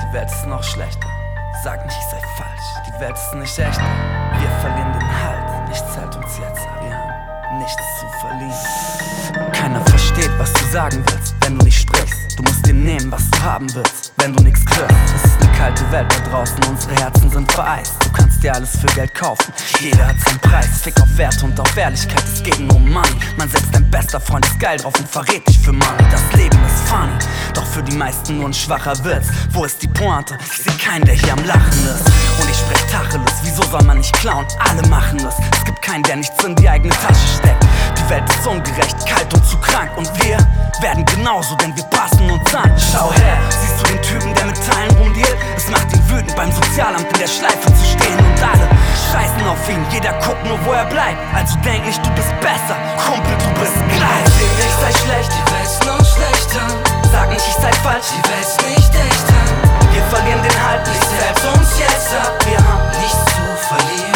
Die Welt ist noch schlechter. Sag nicht, ich sei falsch. Die Welt ist nicht echt. Wir verlieren den Halt. Nichts hält uns jetzt ab. Wir haben nichts zu verlieren. Keiner versteht, was du sagen willst, wenn du nicht sprichst. Du musst dir nehmen, was du haben willst, wenn du nichts kriegst. Es ist eine kalte Welt da draußen, unsere Herzen sind vereist. Du kannst dir alles für Geld kaufen, jeder hat seinen Preis. Fick auf Werte und auf Ehrlichkeit, es geht nur um Money. Man setzt dein bester Freund ist geil drauf und verrät dich für Money. Das Leben ist funny, doch für die meisten nur ein schwacher Witz. Wo ist die Pointe? Ich seh keinen, der hier am Lachen ist. Und ich sprech Tacheles, wieso soll man nicht klauen? Alle machen es, es gibt keinen, der nichts in die eigene Tasche steckt. Die Welt ist ungerecht, kalt und zu krank. Und wir werden genauso, denn wir passen uns an. Schau her, siehst du den Typen, der mit Teilen rumdealt? Es macht ihn wütend, beim Sozialamt in der Schleife zu stehen. Und alle scheißen auf ihn, jeder guckt nur, wo er bleibt. Also denk nicht, du bist besser, Kumpel, du bist gleich. Erzähl nicht, sei schlecht, die Welt ist noch schlechter. Sag nicht, ich sei falsch, Die Welt ist nicht echter. wir verlieren den Halt, nichts hält uns jetzt ab. Wir haben Nichts zu verlieren.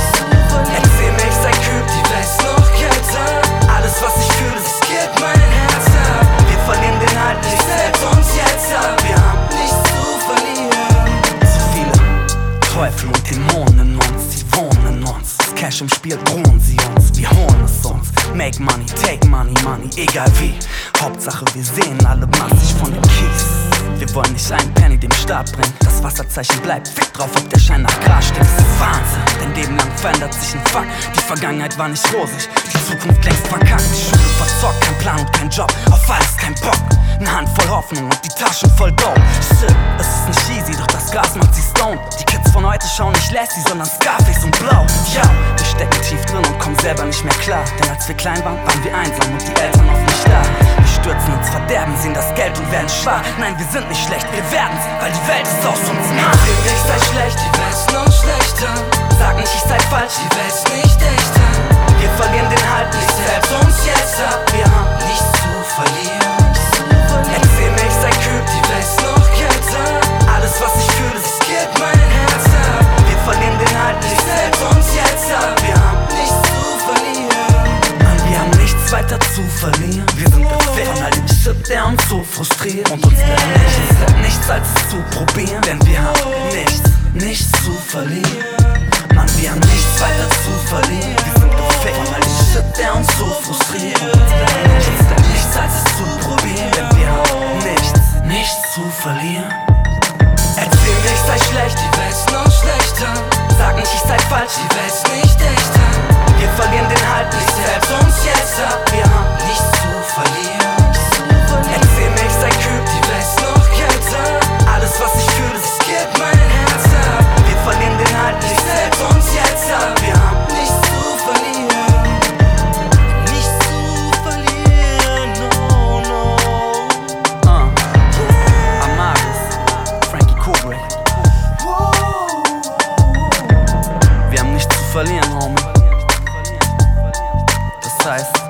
erzähl mir, ich sei kühl, Die Welt ist noch kälter. alles was ich fühle, Es gibt mein Herz ab. wir verlieren den Halt, nichts Nichts hält hält uns jetzt ab. wir haben Nichts zu verlieren. zu viele Teufel und Dämonen in uns, sie wohnen in uns. Das Cash im Spiel, drohen sie uns, wir holen es uns. Make money, take money, money, egal wie. Hauptsache wir sehen alle massig von dem Kies. Wir wollen nicht einen Penny dem Staat bringen. Das Wasserzeichen bleibt, fick drauf, ob der Schein nach Gras stinkt. Das ist Wahnsinn, dein Leben lang verändert sich ein Fuck. Die Vergangenheit war nicht rosig, die Zukunft längst verkackt. Die Schule verzockt, kein Plan und kein Job, auf alles kein Bock. Eine Hand voll Hoffnung und die Taschen voll Dope. Shit, es ist nicht easy, doch das Gas macht sie stoned. Die Kids von heute schauen nicht Lassie, sondern Scarface und Blau. Ja, wir stecken tief drin und kommen selber nicht mehr klar. Denn als wir klein waren, waren wir einsam und die Eltern oft nicht da. Wir stürzen ins Verderben, sehen das Geld und werden schwach. Nein, wir sind nicht schlecht, wir werden's, weil die Welt ist aus uns macht. Erzähl nicht, sei schlecht, die Welt ist noch schlechter. Sag nicht, ich sei falsch, Die Welt ist nicht echter. wir verlieren den Halt, nichts hält uns jetzt ab. Wir haben Nichts zu verlieren. erzähl mir, ich sei kühl, Die Welt ist noch kälter. alles was ich fühle, Es gibt mein Herz ab. wir verlieren den Halt, nichts Nichts hält hält uns jetzt ab. wir haben Nichts zu verlieren. Mann, wir haben nichts weiter zu verlieren. Wir sind befehlt von all dem Shit, der uns so frustriert. Und uns bleibt nichts als es zu probieren. Denn wir haben nichts zu verlieren. Mann, wir haben nichts weiter zu verlieren. Wir sind befehlt von all dem Shit, der uns so frustriert. Und uns bleibt nichts als es zu probieren. Denn wir haben nichts zu verlieren. Erzähl mir, ich sei schlecht, Die Welt ist noch schlechter. sag nicht, ich sei falsch. Die Welt ist nicht echter. Wir verlieren den Halt, nichts hält uns jetzt ab. Wir haben Nichts zu verlieren. erzähl mir, ich sei kühl. Die Welt ist noch kälter. Alles was ich fühle, Es gibt mein Herz ab. wir verlieren den Halt, nichts Nichts hält hält uns jetzt ab. wir haben Nichts zu verlieren. Nichts zu verlieren. No, no. Amaris, Frankie Kubrick. Wir haben nichts zu verlieren, Homie. Das heißt